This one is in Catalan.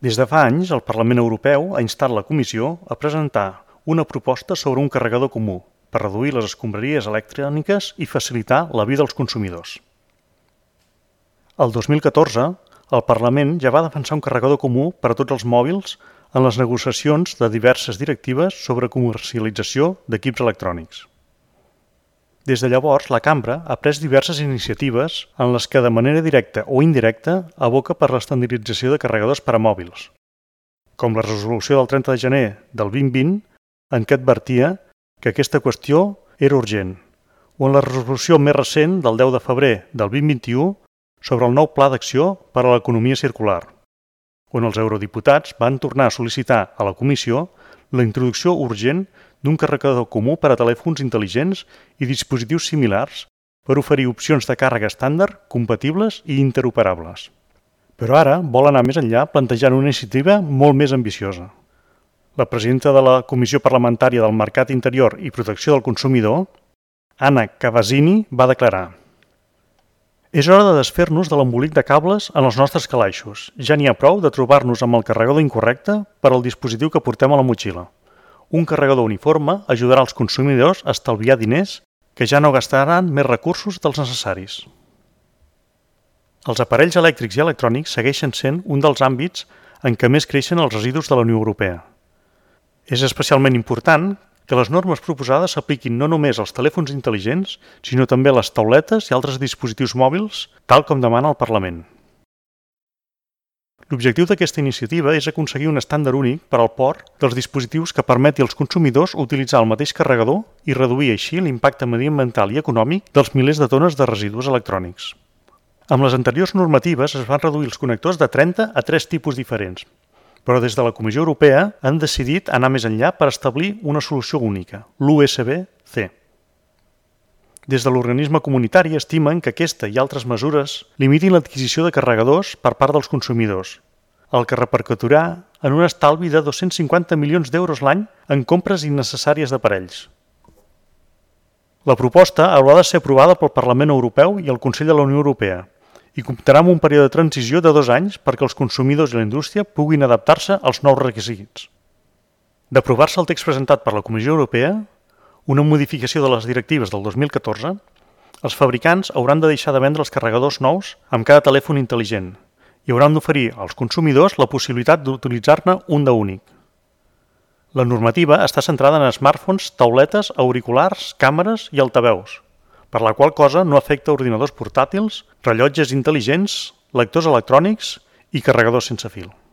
Des de fa anys, el Parlament Europeu ha instat la Comissió a presentar una proposta sobre un carregador comú per reduir les escombraries electròniques i facilitar la vida als consumidors. El 2014, el Parlament ja va defensar un carregador comú per a tots els mòbils en les negociacions de diverses directives sobre comercialització d'equips electrònics. Des de llavors, la Cambra ha pres diverses iniciatives en les que de manera directa o indirecta aboca per l'estandardització de carregadors per a mòbils, com la resolució del 30 de gener del 2020 en què advertia que aquesta qüestió era urgent, o en la resolució més recent del 10 de febrer del 2021 sobre el nou Pla d'Acció per a l'Economia Circular, on els eurodiputats van tornar a sol·licitar a la Comissió la introducció urgent d'un carregador comú per a telèfons intel·ligents i dispositius similars per oferir opcions de càrrega estàndard, compatibles i interoperables. Però ara vol anar més enllà plantejant una iniciativa molt més ambiciosa. La presidenta de la Comissió Parlamentària del Mercat Interior i Protecció del Consumidor, Anna Cavazzini, va declarar: «És hora de desfer-nos de l'embolic de cables en els nostres calaixos. Ja n'hi ha prou de trobar-nos amb el carregador incorrecte per al dispositiu que portem a la motxilla. Un carregador uniforme ajudarà als consumidors a estalviar diners que ja no gastaran més recursos dels necessaris». Els aparells elèctrics i electrònics segueixen sent un dels àmbits en què més creixen els residus de la Unió Europea. És especialment important que les normes proposades s'apliquin no només als telèfons intel·ligents, sinó també a les tauletes i altres dispositius mòbils, tal com demana el Parlament. L'objectiu d'aquesta iniciativa és aconseguir un estàndard únic per al port dels dispositius que permeti als consumidors utilitzar el mateix carregador i reduir així l'impacte mediambiental i econòmic dels milers de tones de residus electrònics. Amb les anteriors normatives es van reduir els connectors de 30 a 3 tipus diferents, però des de la Comissió Europea han decidit anar més enllà per establir una solució única, l'USB-C. Des de l'organisme comunitari estimen que aquesta i altres mesures limitin l'adquisició de carregadors per part dels consumidors, el que repercutirà en un estalvi de 250 milions d'euros l'any en compres innecessàries d'aparells. La proposta haurà de ser aprovada pel Parlament Europeu i el Consell de la Unió Europea i comptarà amb un període de transició de 2 anys perquè els consumidors i la indústria puguin adaptar-se als nous requisits. D'aprovar-se el text presentat per la Comissió Europea, una modificació de les directives del 2014, els fabricants hauran de deixar de vendre els carregadors nous amb cada telèfon intel·ligent i hauran d'oferir als consumidors la possibilitat d'utilitzar-ne un d'únic. La normativa està centrada en smartphones, tauletes, auriculars, càmeres i altaveus, per la qual cosa no afecta ordinadors portàtils, rellotges intel·ligents, lectors electrònics i carregadors sense fil.